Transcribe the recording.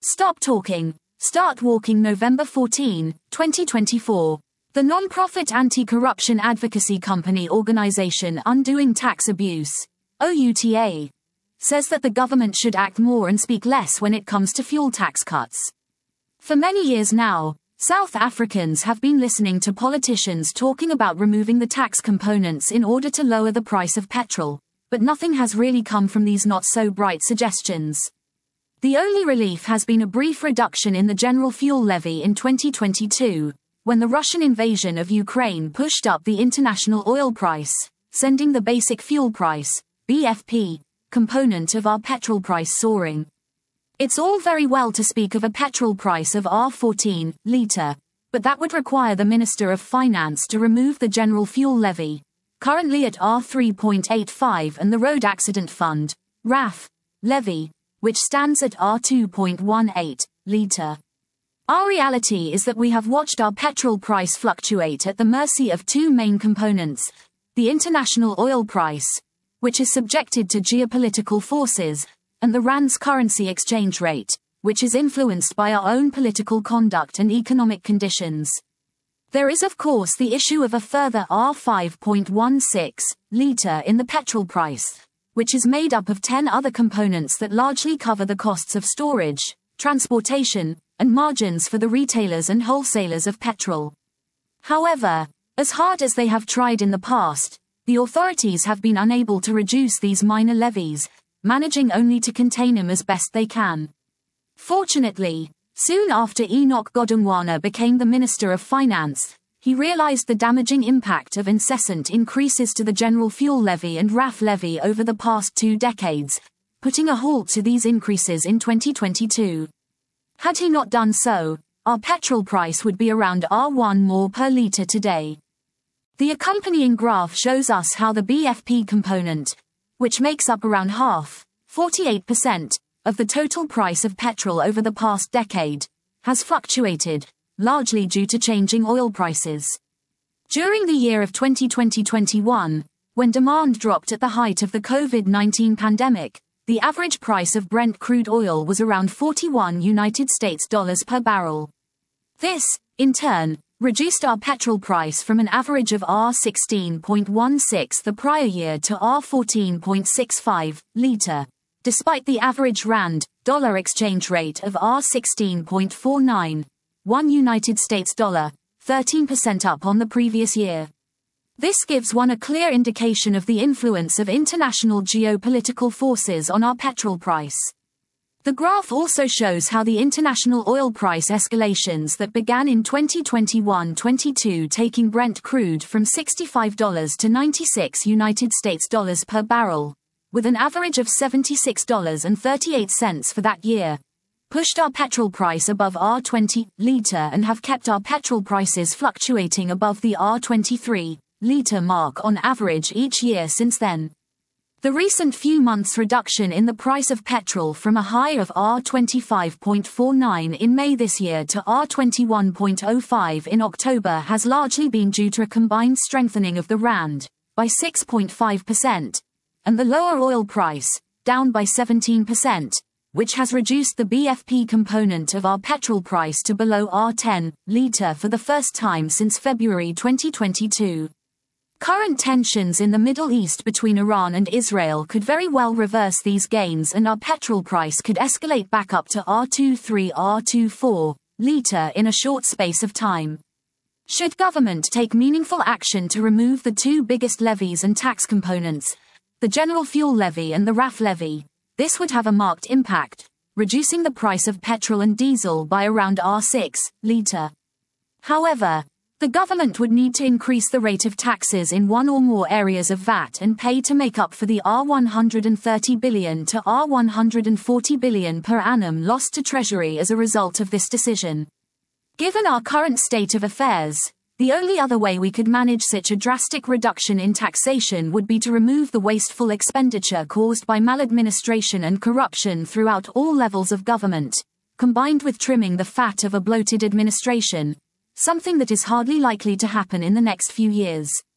Stop Talking, Start Walking November 14, 2024. The non-profit anti-corruption advocacy company organization Undoing Tax Abuse, OUTA, says that the government should act more and speak less when it comes to fuel tax cuts. For many years now, South Africans have been listening to politicians talking about removing the tax components in order to lower the price of petrol, but nothing has really come from these not-so-bright suggestions. The only relief has been a brief reduction in the general fuel levy in 2022, when the Russian invasion of Ukraine pushed up the international oil price, sending the basic fuel price, BFP, component of our petrol price soaring. It's all very well to speak of a petrol price of R14 litre, but that would require the Minister of Finance to remove the general fuel levy, currently at R3.85, and the Road Accident Fund, RAF, levy, which stands at R2.18 litre. Our reality is that we have watched our petrol price fluctuate at the mercy of two main components: the international oil price, which is subjected to geopolitical forces, and the rand's currency exchange rate, which is influenced by our own political conduct and economic conditions. There is of course the issue of a further R5.16 litre in the petrol price, which is made up of 10 other components that largely cover the costs of storage, transportation, and margins for the retailers and wholesalers of petrol. However, as hard as they have tried in the past, the authorities have been unable to reduce these minor levies, managing only to contain them as best they can. Fortunately, soon after Enoch Godongwana became the Minister of Finance, he realized the damaging impact of incessant increases to the general fuel levy and RAF levy over the past 2 decades, putting a halt to these increases in 2022. Had he not done so, our petrol price would be around R1 more per litre today. The accompanying graph shows us how the BFP component, which makes up around half, 48%, of the total price of petrol over the past decade, has fluctuated, largely due to changing oil prices. During the year of 2020-21, when demand dropped at the height of the COVID-19 pandemic, the average price of Brent crude oil was around $41 per barrel. This, in turn, reduced our petrol price from an average of R16.16 the prior year to R14.65 litre, despite the average rand-dollar exchange rate of R16.49, $1, 13% up on the previous year. This gives one a clear indication of the influence of international geopolitical forces on our petrol price. The graph also shows how the international oil price escalations that began in 2021-22, taking Brent crude from $65 to $96 per barrel, with an average of $76.38 for that year, pushed our petrol price above R20 litre and have kept our petrol prices fluctuating above the R23 litre mark on average each year since then. The recent few months' reduction in the price of petrol from a high of R25.49 in May this year to R21.05 in October has largely been due to a combined strengthening of the rand, by 6.5%, and the lower oil price, down by 17%, which has reduced the BFP component of our petrol price to below R10 litre for the first time since February 2022. Current tensions in the Middle East between Iran and Israel could very well reverse these gains, and our petrol price could escalate back up to R23-R24 litre in a short space of time. Should government take meaningful action to remove the two biggest levies and tax components, the general fuel levy and the RAF levy, this would have a marked impact, reducing the price of petrol and diesel by around R6 litre. However, the government would need to increase the rate of taxes in one or more areas of VAT and pay to make up for the R130 billion to R140 billion per annum lost to Treasury as a result of this decision. Given our current state of affairs, the only other way we could manage such a drastic reduction in taxation would be to remove the wasteful expenditure caused by maladministration and corruption throughout all levels of government, combined with trimming the fat of a bloated administration, something that is hardly likely to happen in the next few years.